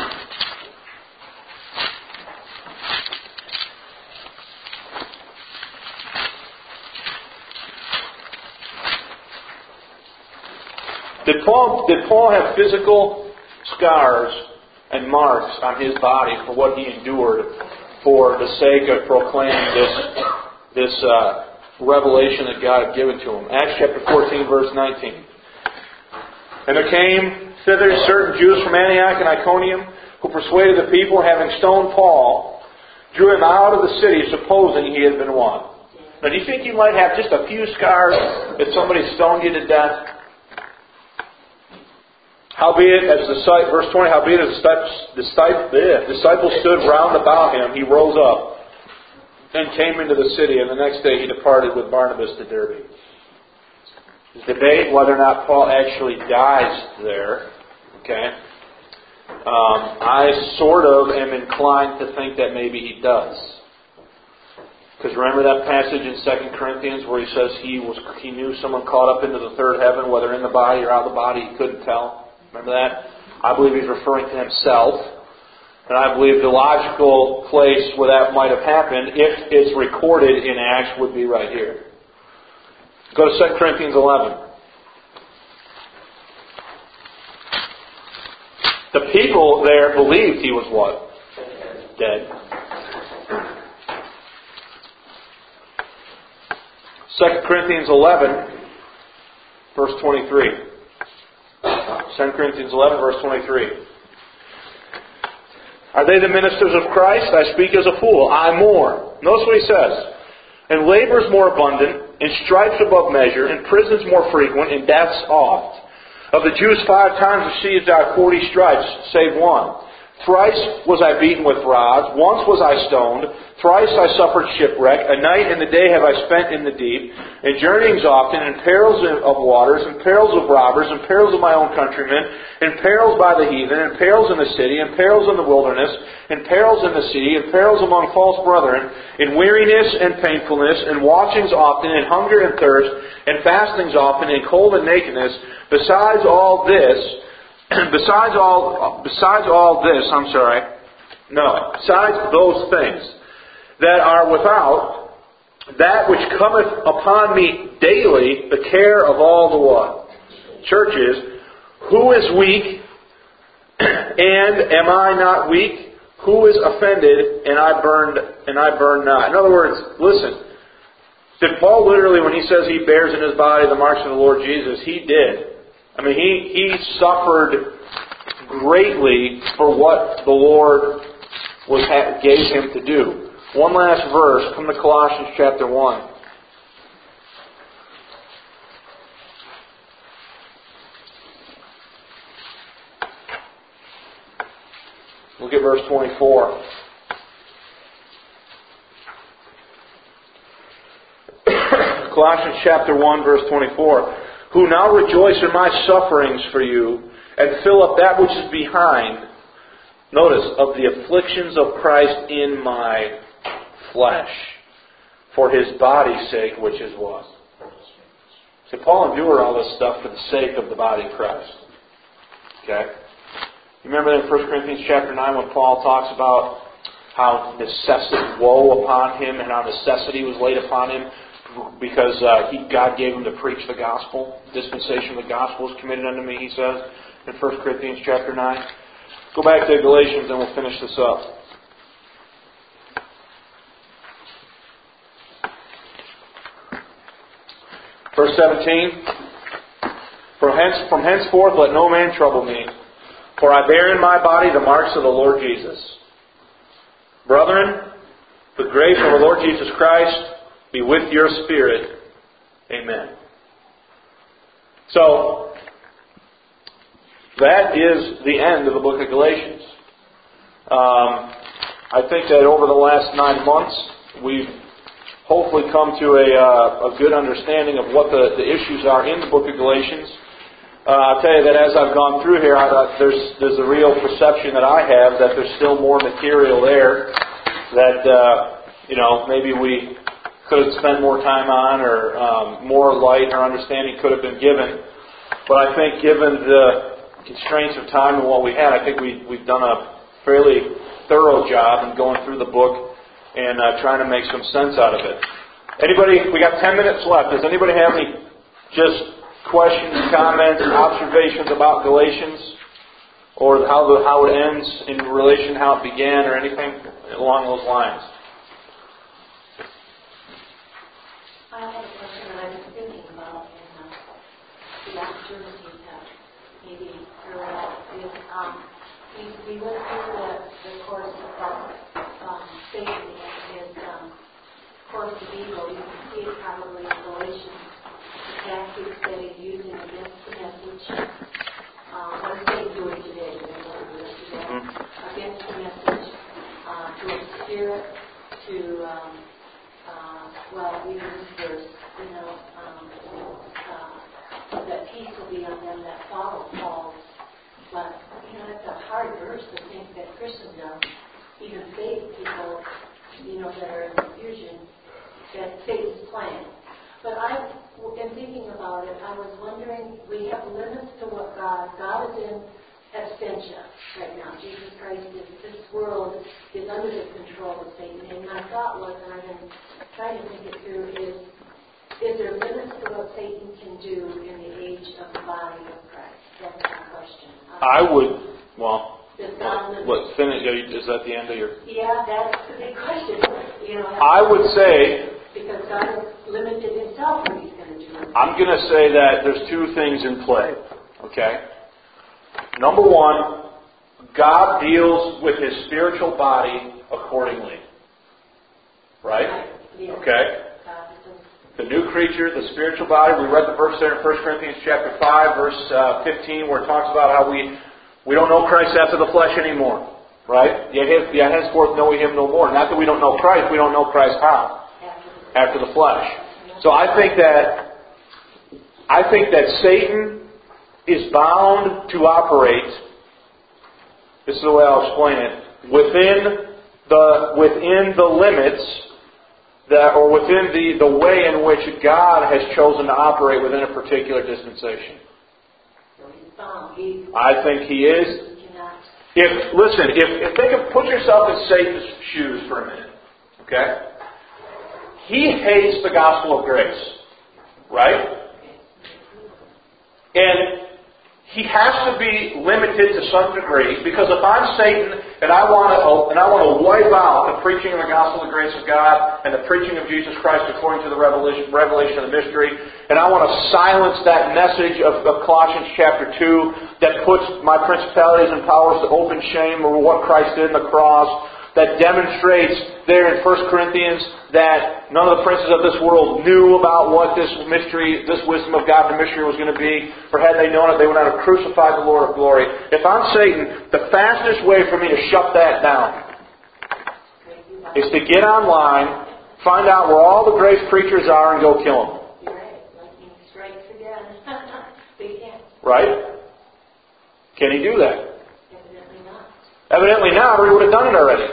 Did Paul have physical scars and marks on his body for what he endured for the sake of proclaiming this revelation that God had given to him? Acts chapter 14, verse 19. And there came thither certain Jews from Antioch and Iconium, who persuaded the people, having stoned Paul, drew him out of the city, supposing he had been one. Now, do you think you might have just a few scars if somebody stoned you to death? Howbeit, verse 20, howbeit as the disciples stood round about him, he rose up and came into the city, and the next day he departed with Barnabas to Derbe. There's debate whether or not Paul actually dies there. Okay, I sort of am inclined to think that maybe he does. Because remember that passage in 2 Corinthians where he says he knew someone caught up into the third heaven, whether in the body or out of the body, he couldn't tell. Remember that? I believe he's referring to himself. And I believe the logical place where that might have happened, if it's recorded in Acts, would be right here. Go to 2 Corinthians 11. The people there believed he was what? Dead. 2 Corinthians 11, verse 23. 2 Corinthians 11, verse 23. Are they the ministers of Christ? I speak as a fool. I more. Notice what he says. And labors more abundant, in stripes above measure, in prisons more frequent, in deaths oft. Of the Jews 5 times received I 40 stripes, save one. Thrice was I beaten with rods, once was I stoned, thrice I suffered shipwreck, a night and a day have I spent in the deep, in journeyings often, in perils of waters, in perils of robbers, in perils of my own countrymen, in perils by the heathen, in perils in the city, in perils in the wilderness, in perils in the sea, in perils among false brethren, in weariness and painfulness, in watchings often, in hunger and thirst, in fastings often, in cold and nakedness. Besides those things that are without, that which cometh upon me daily, the care of all the what? Churches. Who is weak, and am I not weak? Who is offended, and I burn not? In other words, listen. Did Paul literally, when he says he bears in his body the marks of the Lord Jesus, he did. I mean, he suffered greatly for what the Lord gave him to do. One last verse, come to Colossians chapter 1. Look at verse 24. Colossians chapter 1, verse 24. Who now rejoice in my sufferings for you, and fill up that which is behind, notice, of the afflictions of Christ in my flesh, for His body's sake, which is what? So Paul endured all this stuff for the sake of the body of Christ. Okay? You remember in 1 Corinthians chapter 9 when Paul talks about how necessity, woe upon him, and how necessity was laid upon him because God gave him to preach the gospel. Dispensation of the gospel is committed unto me, he says in 1 Corinthians chapter 9. Go back to Galatians and we'll finish this up. Verse 17. From henceforth let no man trouble me, for I bear in my body the marks of the Lord Jesus. Brethren, the grace of our Lord Jesus Christ be with your spirit. Amen. So, that is the end of the book of Galatians. I think that over the last 9 months, we've hopefully come to a good understanding of what the issues are in the book of Galatians. I'll tell you that as I've gone through here, there's a real perception that I have that there's still more material there that maybe we could have spent more time on, or more light or understanding could have been given. But I think given the constraints of time and what we had, I think we've done a fairly thorough job in going through the book and trying to make some sense out of it. Anybody? We got 10 minutes left. Does anybody have any just questions, comments, observations about Galatians, or how it ends in relation to how it began, or anything along those lines? I have a question that I've been thinking about, and the opportunity to maybe throw it out is we went through the course of Satan and his course of evil. You can see it probably in Galatians. Tactics that he's using against the message. What is Satan doing today? Against the message, to obscure it, to even this verse, that peace will be on them that follow Paul. But it's a hard verse to think that Christendom, even faith people, that are in confusion, that Satan's plan. But in thinking about it, I was wondering, we have limits to what God is in absentia right now. Jesus Christ this world is under the control of Satan. And my thought was, and I've been trying to think it through, is there limits to what Satan can do in the age of the body of Christ? That's my question. Is that the end of your... Yeah, that's the big question. I would say... Because God has limited Himself what He's going to do. I'm going to say that there's two things in play. Okay? Number one, God deals with His spiritual body accordingly. Right? Yeah. Okay? The the new creature, the spiritual body. We read the verse there in 1 Corinthians chapter 5, verse 15, where it talks about how we don't know Christ after the flesh anymore. Right? Yet henceforth know we Him no more. Not that we don't know Christ, we don't know Christ how? After the flesh. So I think that Satan is bound to operate, this is the way I'll explain it, within the limits or within the way in which God has chosen to operate within a particular dispensation. I think He is. Put yourself in Satan's shoes for a minute. Okay? He hates the gospel of grace. Right? And he has to be limited to some degree, because if I'm Satan and I want to wipe out the preaching of the gospel of the grace of God and the preaching of Jesus Christ according to the revelation of the mystery, and I want to silence that message of Colossians chapter 2 that puts my principalities and powers to open shame over what Christ did on the cross, that demonstrates there in 1 Corinthians that none of the princes of this world knew about what this mystery, this wisdom of God, the mystery was going to be. For had they known it, they would not have crucified the Lord of glory. If I'm Satan, the fastest way for me to shut that down is to get online, find out where all the grace preachers are, and go kill them. Lightning strikes again. Right? Can he do that? Evidently not. Evidently not, or he would have done it already.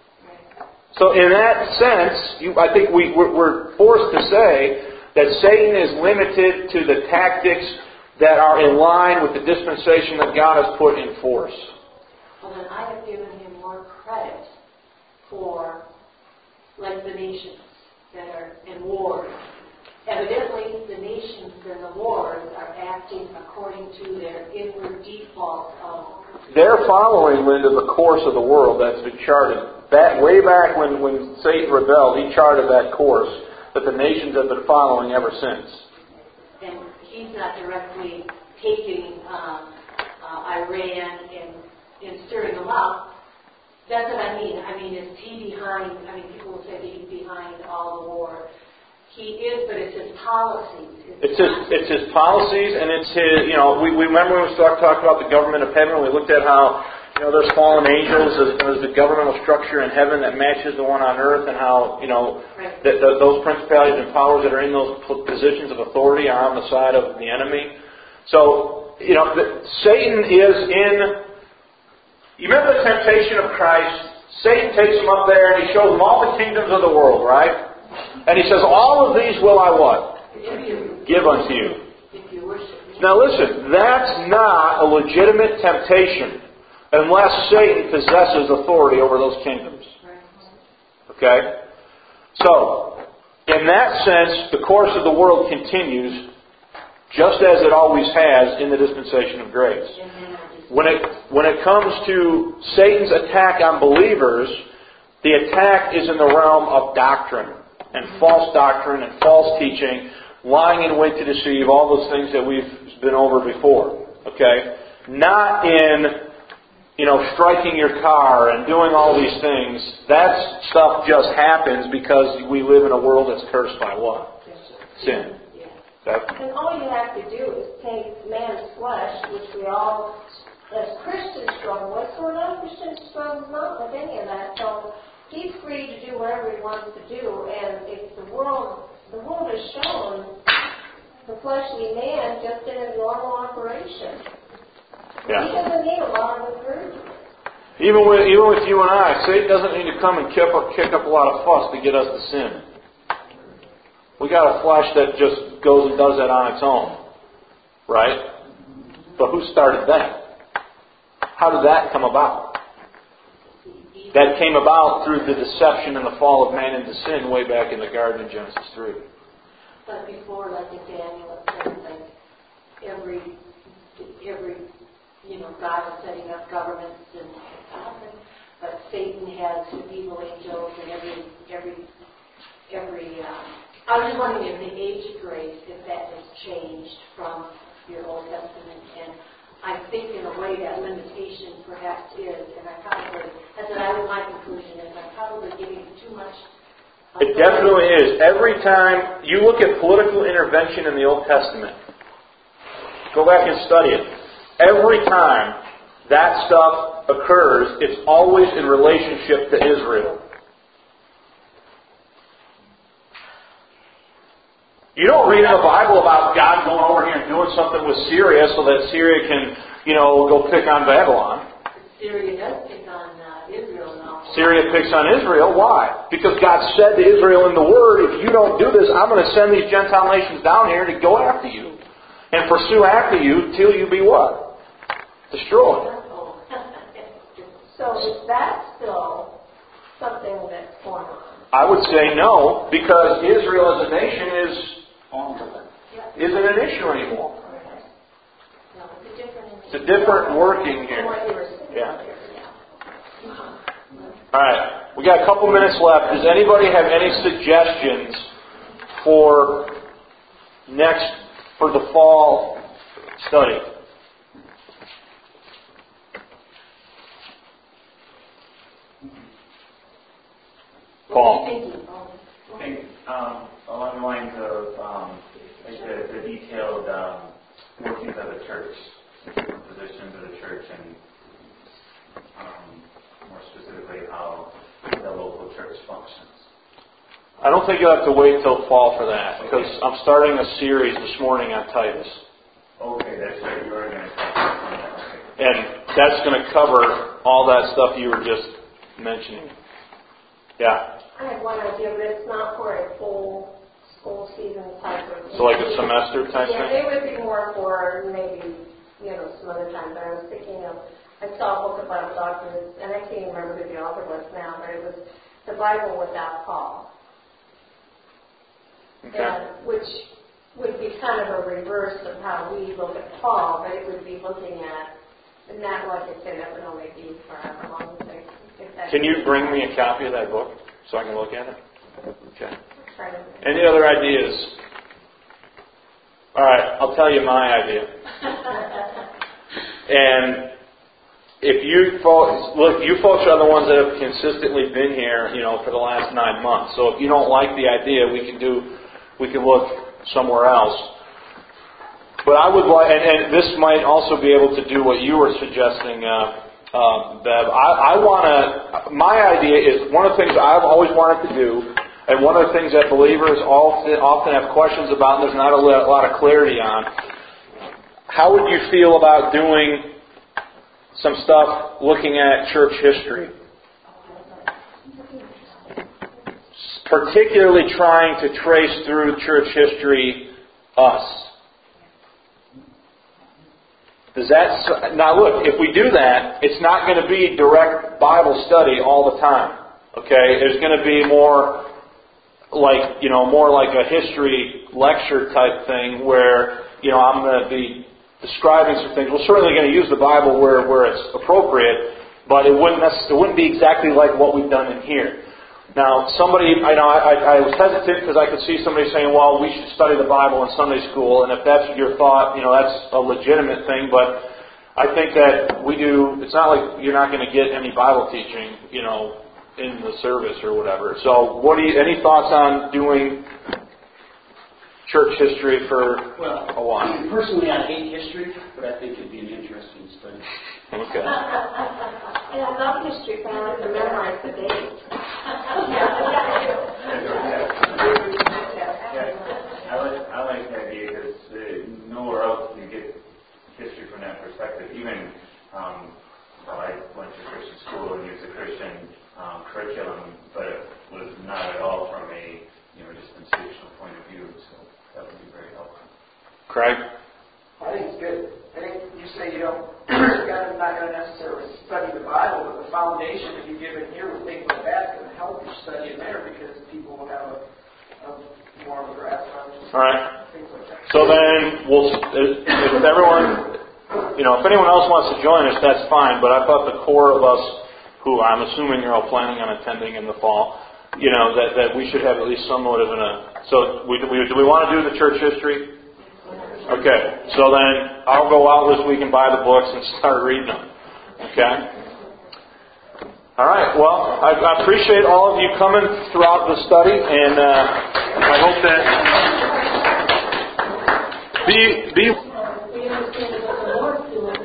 So in that sense, I think we're forced to say that Satan is limited to the tactics that are in line with the dispensation that God has put in force. Well, then I have given him more credit for, like, the nations that are in wars. Evidently, the nations and the wars are acting according to their inward default of... They're following, Linda, the course of the world that's been charted. Way back when Satan rebelled, he charted that course that the nations have been following ever since. And he's not directly taking Iran and stirring them up. That's what I mean. I mean, is he behind? I mean, people will say that he's behind all the war. He is, but it's his policies. It's his policies, and it's his. We remember when we talked about the government of heaven. We looked at how there's fallen angels. There's the governmental structure in heaven that matches the one on earth, and how that those principalities and powers that are in those positions of authority are on the side of the enemy. So Satan is in. You remember the temptation of Christ? Satan takes him up there and he shows him all the kingdoms of the world, right? And he says, all of these will I what? Give unto you. Now listen, that's not a legitimate temptation unless Satan possesses authority over those kingdoms. Okay? So, in that sense, the course of the world continues just as it always has in the dispensation of grace. When it comes to Satan's attack on believers, the attack is in the realm of doctrine and false doctrine and false teaching, lying in wait to deceive, all those things that we've been over before. Okay? Not in, striking your car and doing all these things. That stuff just happens because we live in a world that's cursed by what? Sin. Okay? And all you have to do is take man's flesh, which we all, as Christians, struggle with. So non-Christians struggle not with any of that. So he's free to do whatever he wants to do, and if the world has shown the fleshly man just in his normal operation. Yeah. He doesn't need a lot of encouragement. Even with you and I, Satan doesn't need to come and kick up a lot of fuss to get us to sin. We got a flesh that just goes and does that on its own, right? But who started that? How did that come about? That came about through the deception and the fall of man into sin way back in the garden in Genesis 3. But before, like in Daniel, it says like every God is setting up governments and something, but Satan has his evil angels and every. I was just wondering if the age of grace, if that has changed from your Old Testament, and I think in a way that limitation perhaps is, and my conclusion is I'm probably giving too much It definitely is. Every time you look at political intervention in the Old Testament, go back and study it. Every time that stuff occurs, it's always in relationship to Israel. You don't read in the Bible about God going over here and doing something with Syria so that Syria can, go pick on Babylon. Syria does pick on Israel now. Syria picks on Israel. Why? Because God said to Israel in the Word, if you don't do this, I'm going to send these Gentile nations down here to go after you and pursue after you till you be what? Destroyed. So is that still something that's going on? I would say no, because Israel as a nation isn't an issue anymore. No, It's a different working here. Yeah. All right. We got a couple minutes left. Does anybody have any suggestions for the fall study? Paul. I think along the lines of the detailed workings of the church, positions of the church, and more specifically how the local church functions. I don't think you'll have to wait till fall for that, because I'm starting a series this morning on Titus. Okay, that's right. You are going to talk about that. Okay. And that's going to cover all that stuff you were just mentioning. Yeah. I have one idea, but it's not for a full school season type of thing. So like a semester type Yeah, thing? it would be more for maybe, some other time. But I was thinking of, I saw a book of Bible doctrines, and I can't even remember who the author was now, but it was The Bible Without Paul. Okay. And which would be kind of a reverse of how we look at Paul, but it would be looking at, and not like I said, that would only be for however long it takes. Can you bring me a copy of that book so I can look at it? Okay. Try to. Any other ideas? All right, I'll tell you my idea. And if you folks, look, you folks are the ones that have consistently been here, for the last 9 months. So if you don't like the idea, we can look somewhere else. But I would like, and this might also be able to do what you were suggesting, Bev. My idea is one of the things I've always wanted to do, and one of the things that believers often have questions about, and there's not a lot of clarity on. How would you feel about doing some stuff looking at church history? Particularly trying to trace through church history us. Now look, if we do that, it's not going to be direct Bible study all the time. Okay? There's going to be more like a history lecture type thing where, I'm going to be describing some things. We're certainly going to use the Bible where it's appropriate, but it wouldn't be exactly like what we've done in here. Now, I was hesitant because I could see somebody saying, well, we should study the Bible in Sunday school, and if that's your thought, that's a legitimate thing, but I think that we do, it's not like you're not going to get any Bible teaching, in the service or whatever. So, any thoughts on doing church history for a while? Personally, I hate history, but I think it'd be an interesting study. Okay. And I love history, but I like to memorize the dates. I like that idea because nowhere else do you get history from that perspective. Even I went to Christian school and used a Christian curriculum, but it was not at all from a dispensational point of view. So that would be very helpful. Craig? I think it's good. I think you say God is not going to necessarily study the Bible, but the foundation that you give in here with things like that is going to help you study it there because people will have a more of a grasp on it. All right. Things like that. So then, if everyone, if anyone else wants to join us, that's fine. But I thought the core of us, who I'm assuming you're all planning on attending in the fall, that we should have at least somewhat of So do we want to do the church history? Okay. So then I'll go out this week and buy the books and start reading them. Okay. All right. Well, I appreciate all of you coming throughout the study, and I hope that be